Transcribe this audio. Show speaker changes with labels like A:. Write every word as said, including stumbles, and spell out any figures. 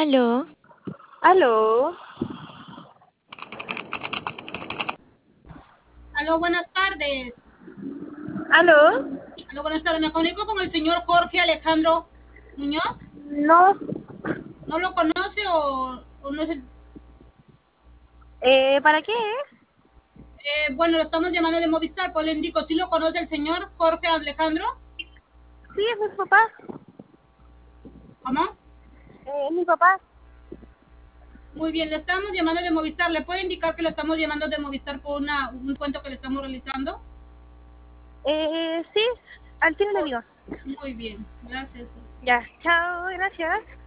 A: Aló,
B: Aló,
C: Aló, buenas tardes.
B: aló,
C: Aló, buenas tardes. Me comunico con el señor Jorge Alejandro Muñoz.
B: no,
C: ¿No lo conoce o, o no es el-
B: eh, ¿para qué?
C: eh, bueno, lo estamos llamando de Movistar, pues le indico, ¿sí lo conoce el señor Jorge Alejandro?
B: Sí, es mi papá,
C: ¿Cómo?
B: eh, es mi papá.
C: Muy bien, le estamos llamando de Movistar. ¿Le puede indicar que lo estamos llamando de Movistar por una, un cuento que le estamos realizando?
B: Eh, sí, al tiro le
C: Oh,
B: digo.
C: muy bien, gracias.
B: Ya, chao, gracias.